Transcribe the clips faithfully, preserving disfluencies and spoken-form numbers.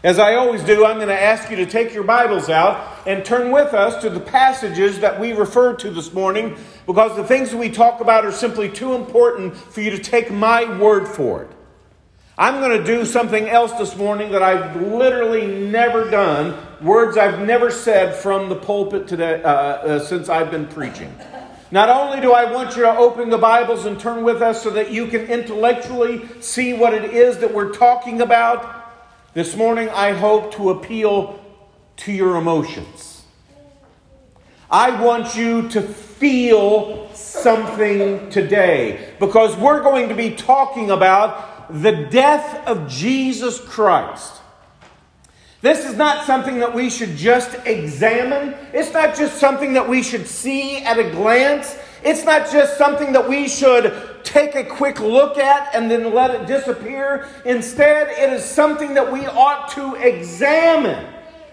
As I always do, I'm going to ask you to take your Bibles out and turn with us to the passages that we referred to this morning, because the things that we talk about are simply too important for you to take my word for it. I'm going to do something else this morning that I've literally never done, words I've never said from the pulpit today uh, uh, since I've been preaching. Not only do I want you to open the Bibles and turn with us so that you can intellectually see what it is that we're talking about, this morning I hope to appeal to your emotions. I want you to feel something today, because we're going to be talking about the death of Jesus Christ. This is not something that we should just examine. It's not just something that we should see at a glance. It's not just something that we should take a quick look at and then let it disappear. Instead, it is something that we ought to examine.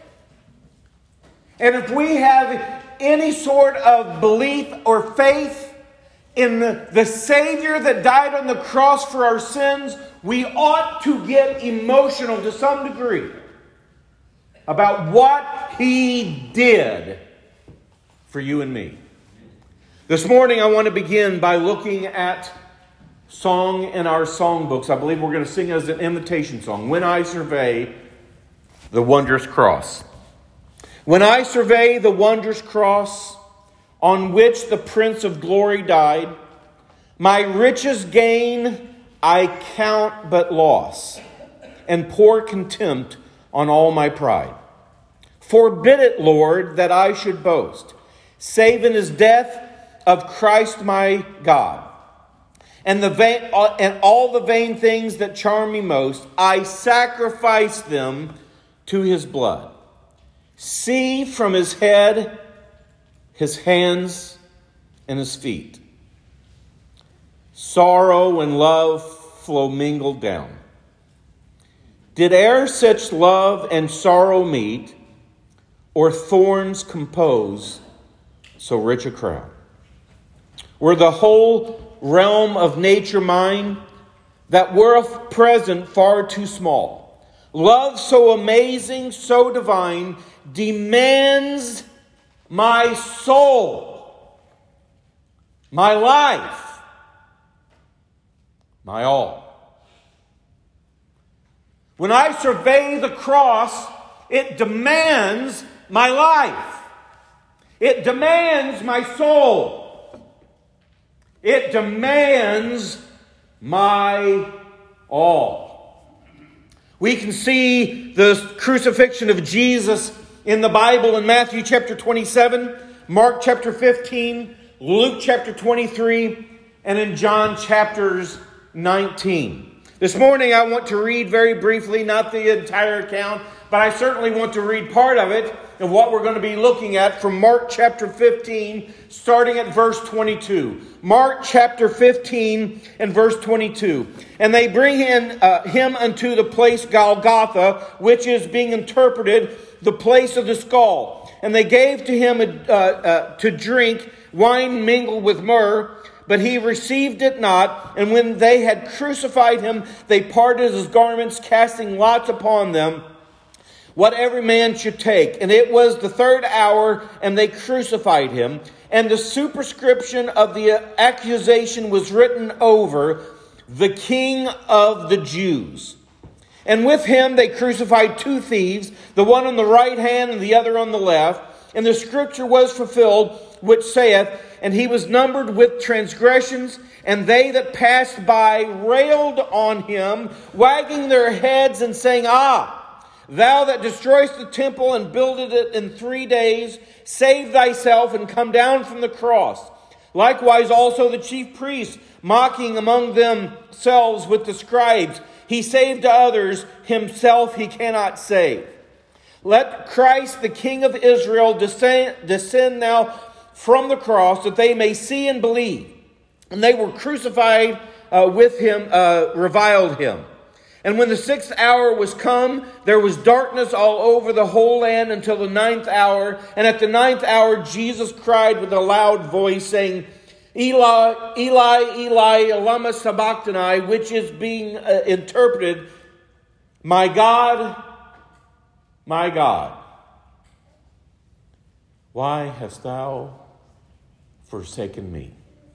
And if we have any sort of belief or faith in the, the Savior that died on the cross for our sins, we ought to get emotional to some degree about what He did for you and me. This morning I want to begin by looking at song in our songbooks. I believe we're going to sing as an invitation song, When I Survey the Wondrous Cross. When I survey the wondrous cross on which the Prince of Glory died, my richest gain I count but loss, and pour contempt on all my pride. Forbid it, Lord, that I should boast, save in His death of Christ my God. And the vain, and all the vain things that charm me most, I sacrifice them to His blood. See from His head, His hands, and His feet. Sorrow and love flow mingled down. Did e'er such love and sorrow meet, or thorns compose so rich a crown? Were the whole realm of nature mine, that worth present far too small, love so amazing, so divine, demands my soul, my life, my all. When I survey the cross, it demands my life. It demands my soul. It demands my all. We can see the crucifixion of Jesus in the Bible in Matthew chapter twenty-seven, Mark chapter fifteen, Luke chapter twenty-three, and in John chapters nineteen. This morning I want to read very briefly, not the entire account, but I certainly want to read part of it, of what we're going to be looking at from Mark chapter fifteen, starting at verse twenty-two. Mark chapter fifteen and verse twenty-two. And they bring in uh, him unto the place Golgotha, which is being interpreted the place of the skull. And they gave to him uh, uh, to drink wine mingled with myrrh, but he received it not. And when they had crucified him, they parted his garments, casting lots upon them, what every man should take. And it was the third hour, and they crucified him. And the superscription of the accusation was written over, the King of the Jews. And with him they crucified two thieves, the one on the right hand and the other on the left. And the scripture was fulfilled, which saith, and he was numbered with transgressions, and they that passed by railed on him, wagging their heads and saying, Ah, thou that destroyest the temple and builded it in three days, save thyself and come down from the cross. Likewise also the chief priests, mocking among themselves with the scribes, he saved others, himself he cannot save. Let Christ, the King of Israel, descend, descend now from the cross, that they may see and believe. And they were crucified uh, with him, uh, reviled him. And when the sixth hour was come, there was darkness all over the whole land until the ninth hour. And at the ninth hour, Jesus cried with a loud voice, saying, Eli, Eli, Eli, lama sabachthani, which is being uh, interpreted, My God, my God, why hast thou forsaken me?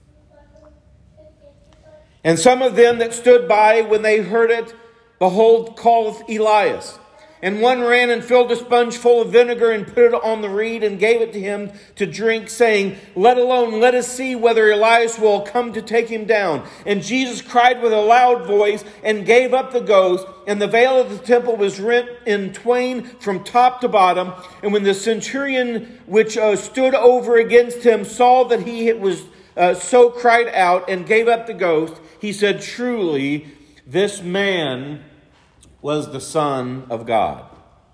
And some of them that stood by, when they heard it, behold, calleth Elias. And one ran and filled a sponge full of vinegar and put it on the reed and gave it to him to drink, saying, Let alone, let us see whether Elias will come to take him down. And Jesus cried with a loud voice and gave up the ghost. And the veil of the temple was rent in twain from top to bottom. And when the centurion which uh, stood over against him saw that he was uh, so cried out and gave up the ghost, he said, Truly, this man was the Son of God.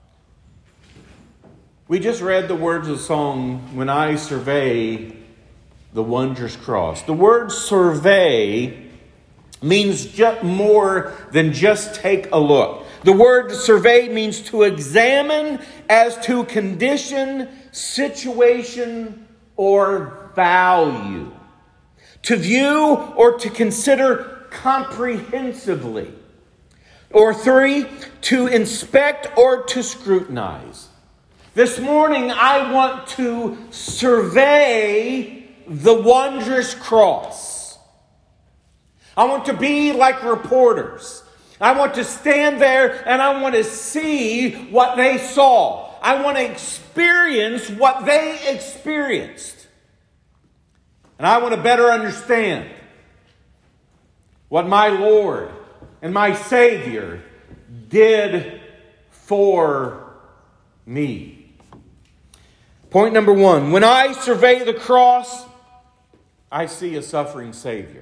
We just read the words of the song, When I Survey the Wondrous Cross. The word survey means just more than just take a look. The word survey means to examine as to condition, situation, or value. To view or to consider comprehensively. Or three, to inspect or to scrutinize. This morning I want to survey the wondrous cross. I want to be like reporters. I want to stand there and I want to see what they saw. I want to experience what they experienced. And I want to better understand what my Lord and my Savior did for me. Point number one. When I survey the cross, I see a suffering Savior.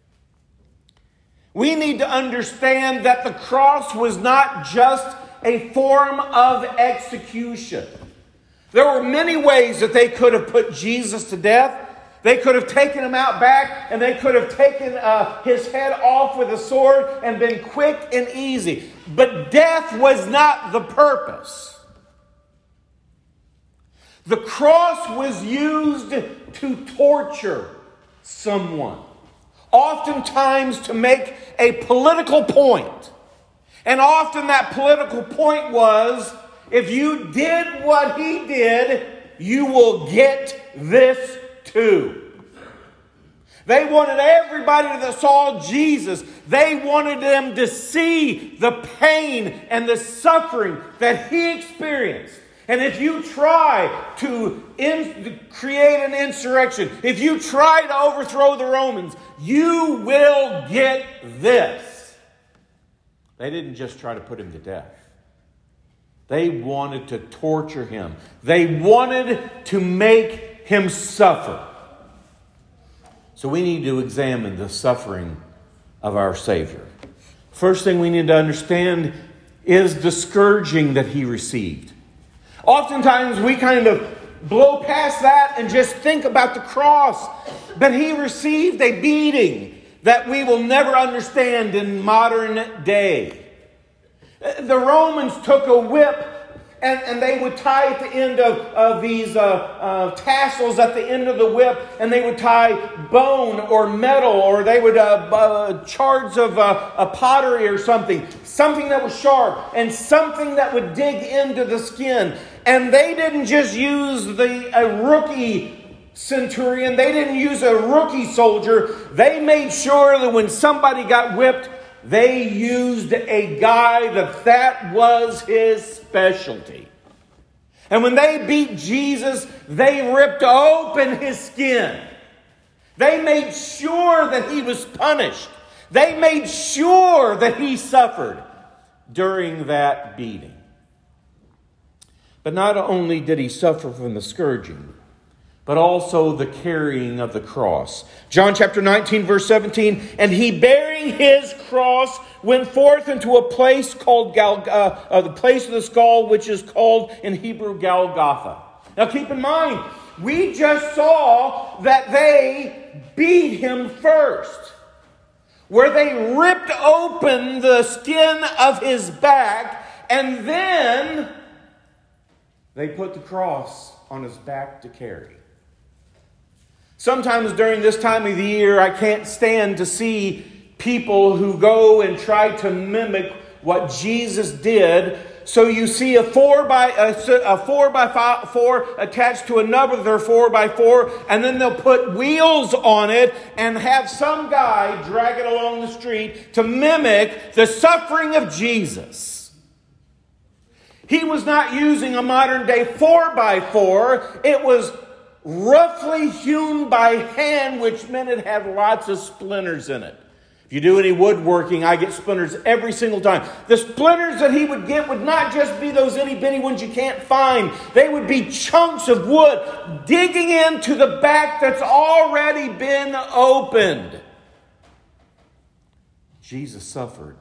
We need to understand that the cross was not just a form of execution. There were many ways that they could have put Jesus to death. They could have taken him out back, and they could have taken uh, his head off with a sword and been quick and easy. But death was not the purpose. The cross was used to torture someone, oftentimes to make a political point. And often that political point was, if you did what he did, you will get this too. They wanted everybody that saw Jesus, they wanted them to see the pain and the suffering that he experienced. And if you try to in, create an insurrection, if you try to overthrow the Romans, you will get this. They didn't just try to put him to death. They wanted to torture him. They wanted to make him suffer. So we need to examine the suffering of our Savior. First thing we need to understand is the scourging that he received. Oftentimes we kind of blow past that and just think about the cross. But he received a beating that we will never understand in modern day. The Romans took a whip and, and they would tie at the end of, of these uh, uh, tassels at the end of the whip, and they would tie bone or metal, or they would uh, uh, shards of uh, a pottery or something, something that was sharp and something that would dig into the skin. And they didn't just use the a rookie centurion. They didn't use a rookie soldier. They made sure that when somebody got whipped, they used a guy that that was his specialty. And when they beat Jesus, they ripped open his skin. They made sure that he was punished. They made sure that he suffered during that beating. But not only did he suffer from the scourging, but also the carrying of the cross. John chapter nineteen, verse seventeen, and he bearing his cross went forth into a place called Gal, uh, uh, the place of the skull, which is called in Hebrew Golgotha. Now keep in mind, we just saw that they beat him first, where they ripped open the skin of his back, and then they put the cross on his back to carry. Sometimes during this time of the year, I can't stand to see people who go and try to mimic what Jesus did So you see a four by a, a four by five, four attached to another four by four, and then they'll put wheels on it and have some guy drag it along the street to mimic the suffering of Jesus. He was not using a modern day four by four. It was roughly hewn by hand, which meant it had lots of splinters in it. If you do any woodworking, I get splinters every single time. The splinters that he would get would not just be those itty bitty ones you can't find. They would be chunks of wood digging into the back that's already been opened. Jesus suffered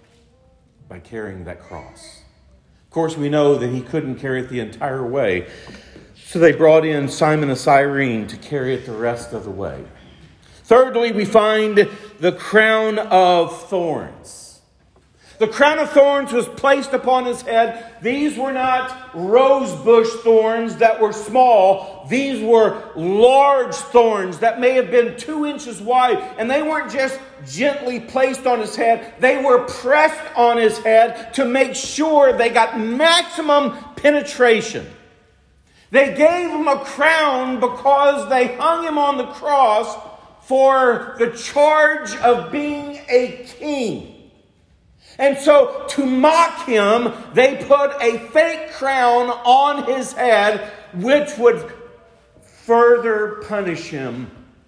by carrying that cross. Of course, we know that he couldn't carry it the entire way. So they brought in Simon of Cyrene to carry it the rest of the way. Thirdly, we find the crown of thorns. The crown of thorns was placed upon his head. These were not rose bush thorns that were small. These were large thorns that may have been two inches wide. And they weren't just gently placed on his head. They were pressed on his head to make sure they got maximum penetration. They gave him a crown because they hung him on the cross for the charge of being a king. And so to mock him, they put a fake crown on his head, which would further punish him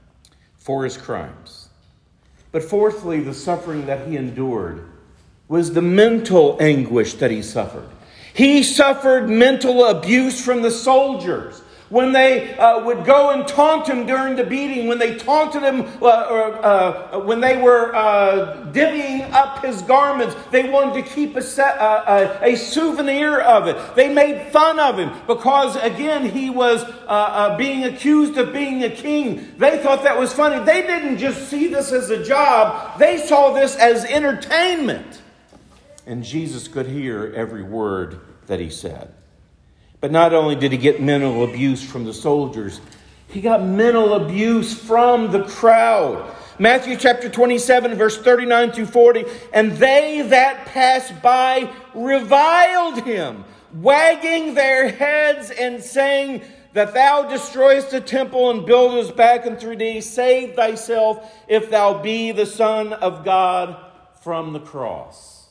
for his crimes. But fourthly, the suffering that he endured was the mental anguish that he suffered. He suffered mental abuse from the soldiers. When they uh, would go and taunt him during the beating, when they taunted him, uh, or, uh, when they were uh, divvying up his garments, they wanted to keep a, set, uh, a, a souvenir of it. They made fun of him because, again, he was uh, uh, being accused of being a king. They thought that was funny. They didn't just see this as a job. They saw this as entertainment. And Jesus could hear every word that he said. But not only did he get mental abuse from the soldiers, he got mental abuse from the crowd. Matthew chapter twenty-seven, verse thirty-nine through forty. And they that passed by reviled him, wagging their heads and saying, that thou destroyest the temple and buildest back in three days. Save thyself, if thou be the Son of God, from the cross.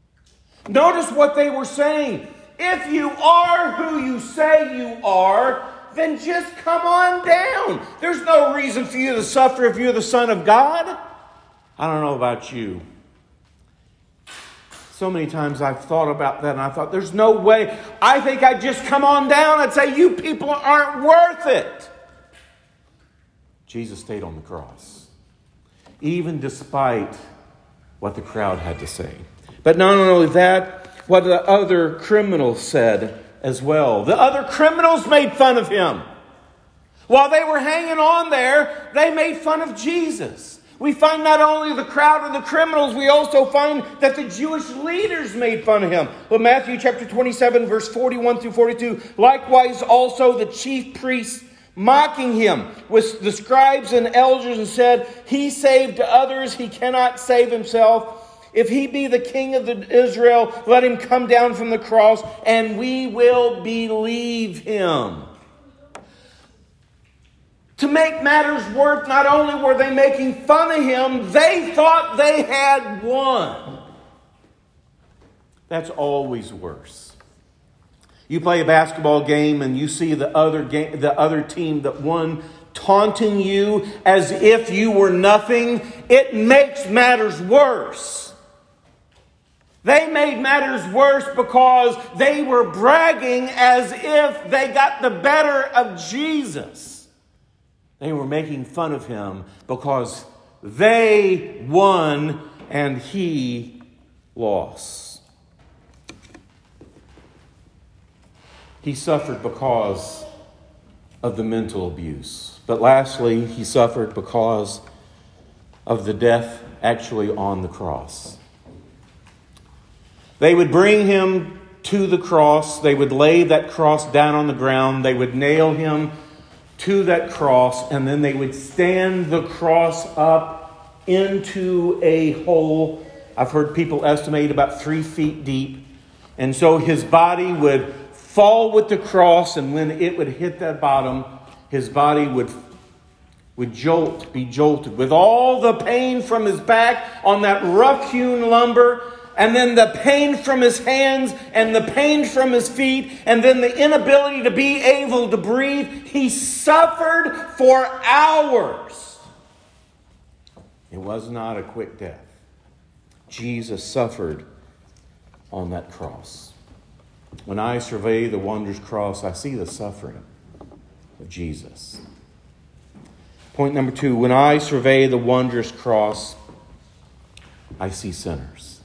Notice what they were saying. If you are who you say you are, then just come on down. There's no reason for you to suffer if you're the Son of God. I don't know about you. So many times I've thought about that and I thought, there's no way. I think I'd just come on down and say, you people aren't worth it. Jesus stayed on the cross, even despite what the crowd had to say. But not only that, what the other criminals said as well. The other criminals made fun of him. While they were hanging on there, they made fun of Jesus. We find not only the crowd and the criminals, we also find that the Jewish leaders made fun of him. Well, Matthew chapter twenty-seven, verse forty-one through forty-two. Likewise also the chief priests mocking him with the scribes and elders and said, he saved others, he cannot save himself. If he be the king of the Israel, let him come down from the cross, and we will believe him. To make matters worse, not only were they making fun of him, they thought they had won. That's always worse. You play a basketball game and you see the other game, the other team that won taunting you as if you were nothing. It makes matters worse. They made matters worse because they were bragging as if they got the better of Jesus. They were making fun of him because they won and he lost. He suffered because of the mental abuse. But lastly, he suffered because of the death actually on the cross. They would bring him to the cross. They would lay that cross down on the ground. They would nail him to that cross. And then they would stand the cross up into a hole. I've heard people estimate about three feet deep. And so his body would fall with the cross, and when it would hit that bottom, his body would, would jolt, be jolted with all the pain from his back on that rough-hewn lumber, and then the pain from his hands and the pain from his feet, and then the inability to be able to breathe. He suffered for hours. It was not a quick death. Jesus suffered on that cross. When I survey the wondrous cross, I see the suffering of Jesus. Point number two, when I survey the wondrous cross, I see sinners.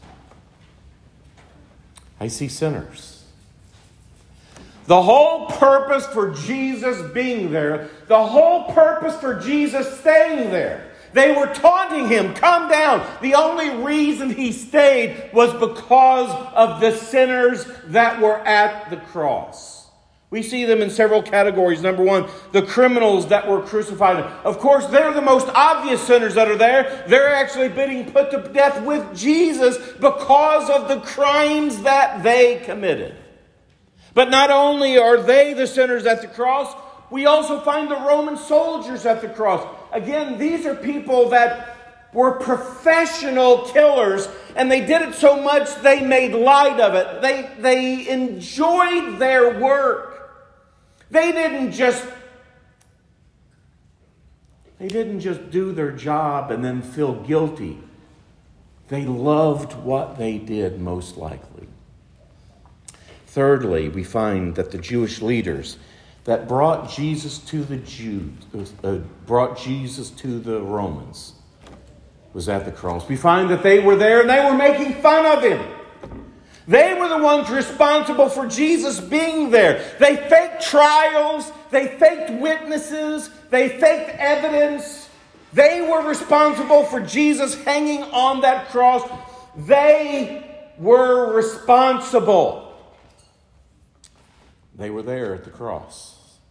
I see sinners. The whole purpose for Jesus being there, the whole purpose for Jesus staying there, they were taunting him, come down. The only reason he stayed was because of the sinners that were at the cross. We see them in several categories. Number one, the criminals that were crucified. Of course, they're the most obvious sinners that are there. They're actually being put to death with Jesus because of the crimes that they committed. But not only are they the sinners at the cross, we also find the Roman soldiers at the cross. Again, these are people that were professional killers, and they did it so much they made light of it. They, they enjoyed their work. They didn't just they didn't just do their job and then feel guilty. They loved what they did, most likely. Thirdly, we find that the Jewish leaders that brought Jesus to the Jews, uh, brought Jesus to the Romans, was at the cross. We find that they were there and they were making fun of him. They were the ones responsible for Jesus being there. They faked trials. They faked witnesses. They faked evidence. They were responsible for Jesus hanging on that cross. They were responsible. They were there at the cross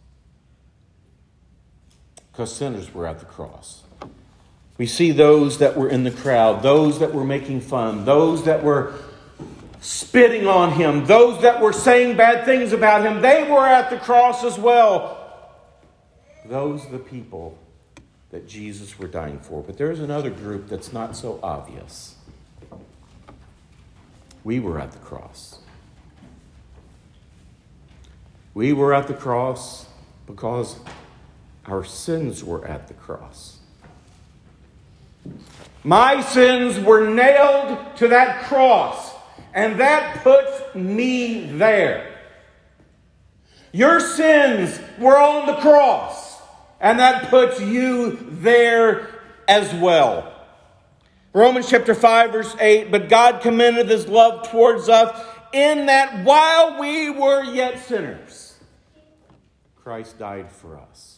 because sinners were at the cross. We see those that were in the crowd, those that were making fun, those that were spitting on him, those that were saying bad things about him. They were at the cross as well. Those are the people that Jesus were dying for. But there's another group that's not so obvious. We were at the cross. We were at the cross because our sins were at the cross. My sins were nailed to that cross, and that puts me there. Your sins were on the cross, and that puts you there as well. Romans chapter five, verse eight, but God commended his love towards us in that while we were yet sinners, Christ died for us.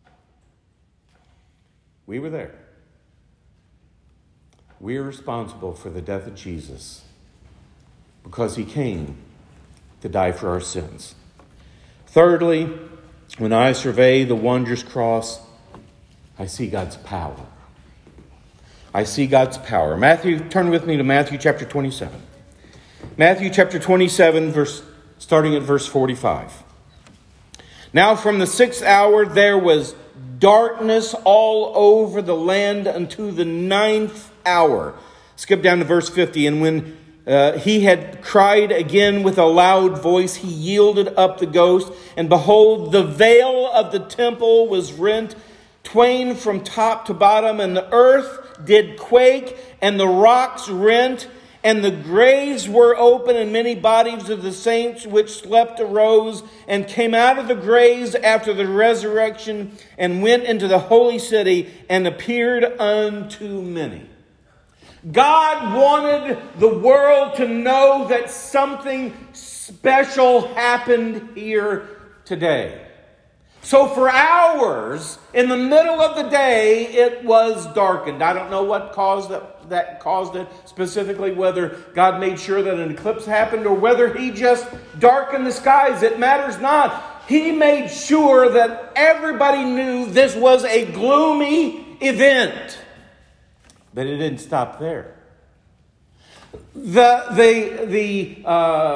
We were there. We are responsible for the death of Jesus because he came to die for our sins. Thirdly, when I survey the wondrous cross, I see God's power. I see God's power. Matthew, turn with me to Matthew chapter twenty-seven. Matthew chapter twenty-seven, verse, starting at verse forty-five. Now from the sixth hour there was darkness all over the land unto the ninth hour. Skip down to verse fifty. And when uh, he had cried again with a loud voice, he yielded up the ghost. And behold, the veil of the temple was rent twain from top to bottom, and the earth did quake, and the rocks rent, and the graves were open, and many bodies of the saints which slept arose and came out of the graves after the resurrection and went into the holy city and appeared unto many. God wanted the world to know that something special happened here today. So for hours, in the middle of the day, it was darkened. I don't know what caused that, that caused it specifically, whether God made sure that an eclipse happened or whether he just darkened the skies. It matters not. He made sure that everybody knew this was a gloomy event. But it didn't stop there. The, the, the uh,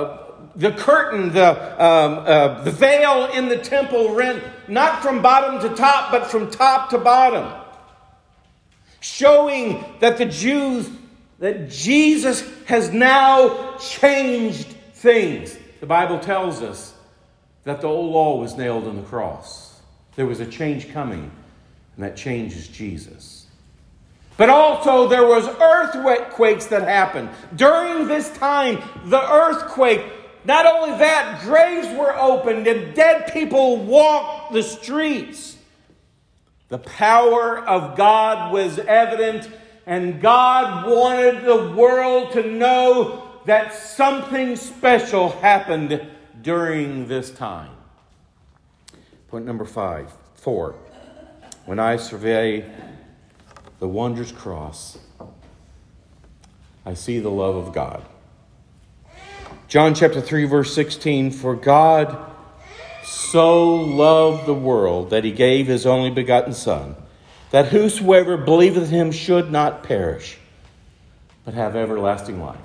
the curtain, the, um, uh, the veil in the temple rent not from bottom to top, but from top to bottom. Showing that the Jews, that Jesus has now changed things. The Bible tells us that the old law was nailed on the cross. There was a change coming, and that change is Jesus. But also there was earthquakes that happened. During this time, the earthquake, not only that, graves were opened and dead people walked the streets. The power of God was evident, and God wanted the world to know that something special happened during this time. Point number five, four. When I survey the wondrous cross, I see the love of God. John chapter three, verse sixteen, for God so loved the world that he gave his only begotten Son, that whosoever believeth him should not perish, but have everlasting life.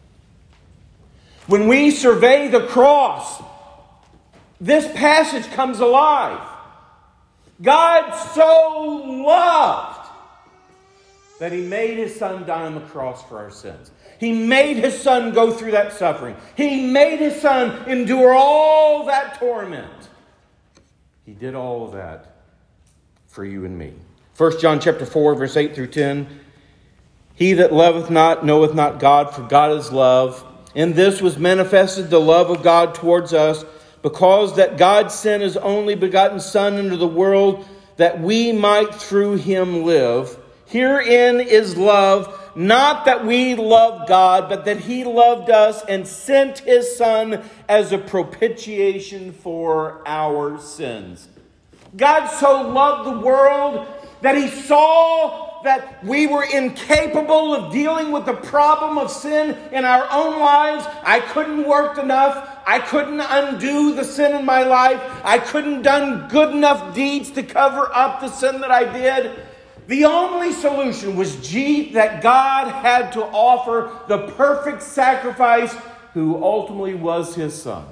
When we survey the cross, this passage comes alive. God so loved that he made his Son die on the cross for our sins. He made his Son go through that suffering. He made his Son endure all that torment. He did all of that for you and me. First John chapter four, verse eight through ten. He that loveth not knoweth not God, for God is love. In this was manifested the love of God towards us, because that God sent his only begotten Son into the world, that we might through him live. Herein is love, not that we loved God, but that he loved us and sent his Son as a propitiation for our sins. God so loved the world that he saw that we were incapable of dealing with the problem of sin in our own lives. I couldn't work enough. I couldn't undo the sin in my life. I couldn't done good enough deeds to cover up the sin that I did. The only solution was G- that God had to offer the perfect sacrifice, who ultimately was his Son.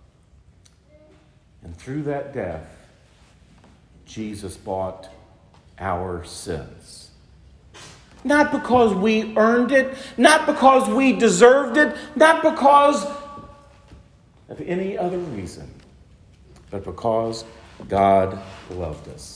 And through that death, Jesus bought our sins. Not because we earned it, not because we deserved it, not because of any other reason, but because God loved us.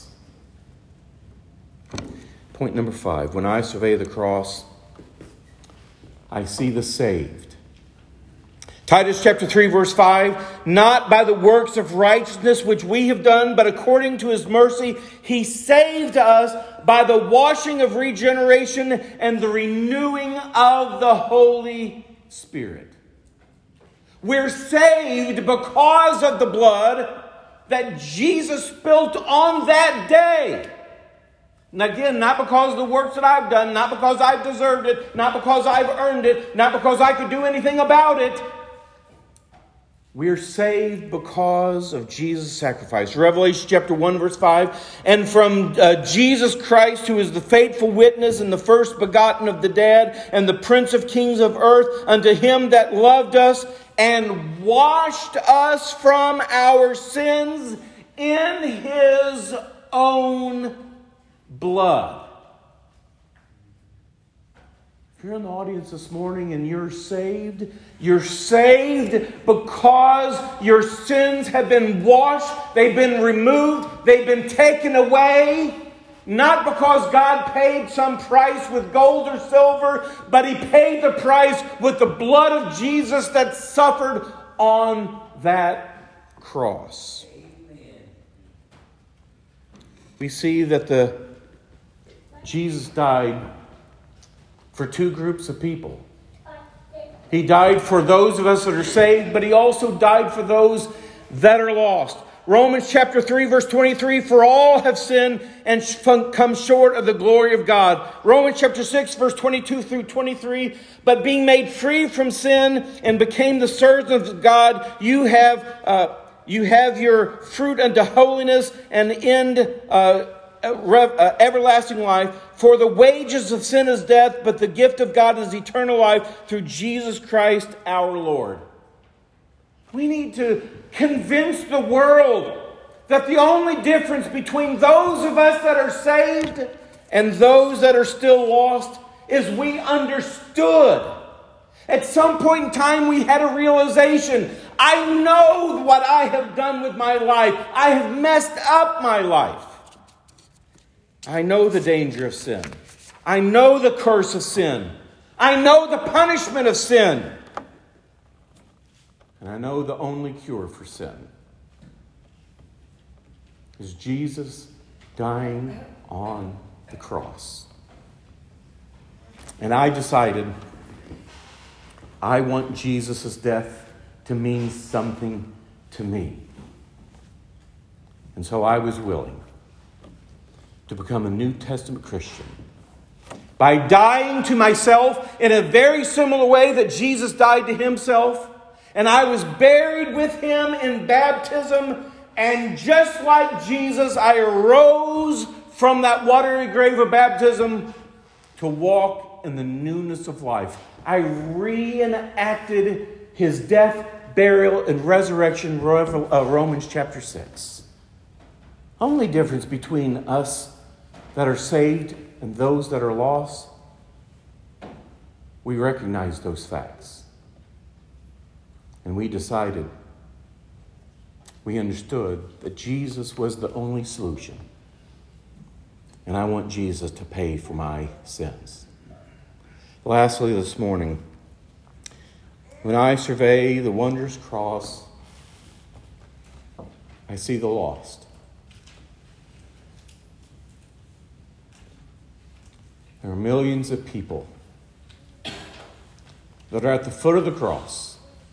Point number five. When I survey the cross, I see the saved. Titus chapter three, verse five. Not by the works of righteousness which we have done, but according to his mercy, he saved us by the washing of regeneration and the renewing of the Holy Spirit. We're saved because of the blood that Jesus spilt on that day. And again, not because of the works that I've done, not because I've deserved it, not because I've earned it, not because I could do anything about it. We're saved because of Jesus' sacrifice. Revelation chapter one, verse five. And from uh, Jesus Christ, who is the faithful witness and the first begotten of the dead, and the Prince of kings of earth, unto him that loved us and washed us from our sins in his own blood. If you're in the audience this morning and you're saved, you're saved because your sins have been washed, they've been removed, they've been taken away. Not because God paid some price with gold or silver, but he paid the price with the blood of Jesus that suffered on that cross. We see that the Jesus died for two groups of people. He died for those of us that are saved, but he also died for those that are lost. Romans chapter three, verse twenty-three, for all have sinned and come short of the glory of God. Romans chapter six, verse twenty-two through twenty-three, but being made free from sin and became the servants of God, you have uh, you have your fruit unto holiness and end uh, uh, everlasting life. For the wages of sin is death, but the gift of God is eternal life through Jesus Christ our Lord. We need to convince the world that the only difference between those of us that are saved and those that are still lost is we understood. At some point in time, we had a realization. I know what I have done with my life. I have messed up my life. I know the danger of sin. I know the curse of sin. I know the punishment of sin. And I know the only cure for sin is Jesus dying on the cross. And I decided I want Jesus' death to mean something to me. And so I was willing to become a New Testament Christian by dying to myself in a very similar way that Jesus died to himself. And I was buried with him in baptism. And just like Jesus, I arose from that watery grave of baptism to walk in the newness of life. I reenacted his death, burial, and resurrection, Romans chapter six. Only difference between us that are saved and those that are lost, we recognize those facts. And we decided, we understood that Jesus was the only solution. And I want Jesus to pay for my sins. Lastly, this morning, when I survey the wondrous cross, I see the lost. There are millions of people that are at the foot of the cross,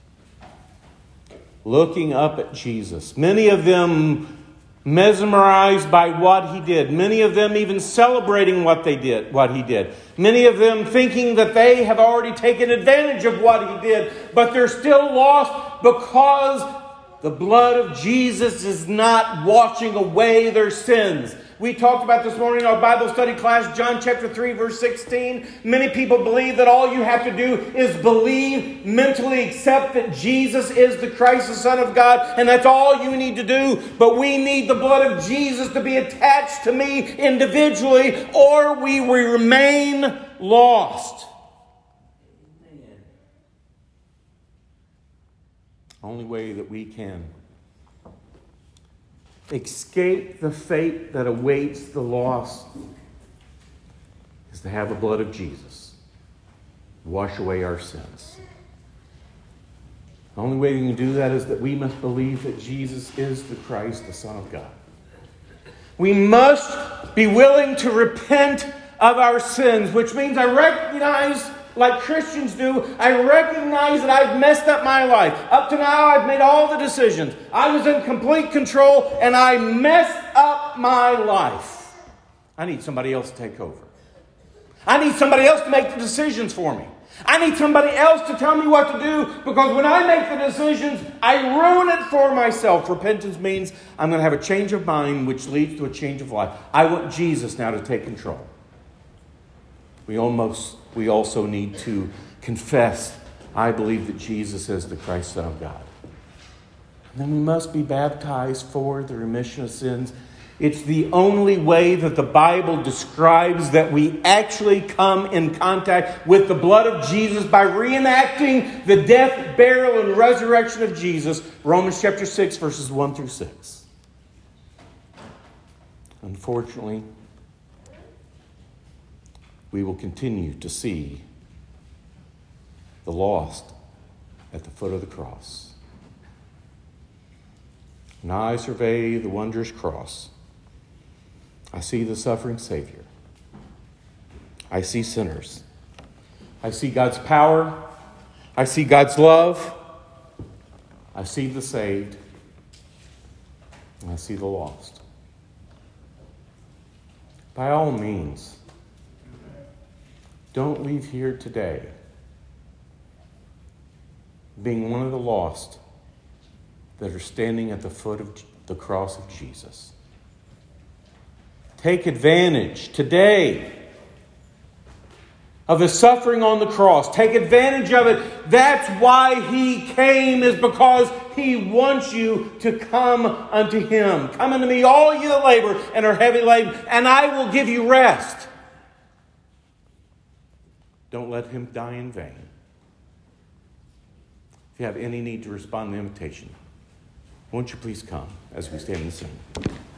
looking up at Jesus. Many of them mesmerized by what he did. Many of them even celebrating what they did, what he did. Many of them thinking that they have already taken advantage of what he did, but they're still lost because the blood of Jesus is not washing away their sins. We talked about this morning in our Bible study class, John chapter three, verse sixteen. Many people believe that all you have to do is believe, mentally accept that Jesus is the Christ, the Son of God, and that's all you need to do. But we need the blood of Jesus to be attached to me individually, or we will remain lost. Only way that we can escape the fate that awaits the lost is to have the blood of Jesus wash away our sins. The only way we can do that is that we must believe that Jesus is the Christ, the Son of God. We must be willing to repent of our sins, which means I recognize, like Christians do, I recognize that I've messed up my life. Up to now, I've made all the decisions. I was in complete control, and I messed up my life. I need somebody else to take over. I need somebody else to make the decisions for me. I need somebody else to tell me what to do, because when I make the decisions, I ruin it for myself. Repentance means I'm going to have a change of mind, which leads to a change of life. I want Jesus now to take control. We almost, we also need to confess, I believe that Jesus is the Christ, Son of God. And then we must be baptized for the remission of sins. It's the only way that the Bible describes that we actually come in contact with the blood of Jesus by reenacting the death, burial, and resurrection of Jesus. Romans chapter six, verses one through six. Unfortunately, we will continue to see the lost at the foot of the cross. When I survey the wondrous cross, I see the suffering Savior. I see sinners. I see God's power. I see God's love. I see the saved. And I see the lost. By all means, don't leave here today being one of the lost that are standing at the foot of the cross of Jesus. Take advantage today of His suffering on the cross. Take advantage of it. That's why He came, is because He wants you to come unto Him. Come unto me, all you that labor and are heavy laden, and I will give you rest. Don't let Him die in vain. If you have any need to respond to the invitation, won't you please come as we stand and sing?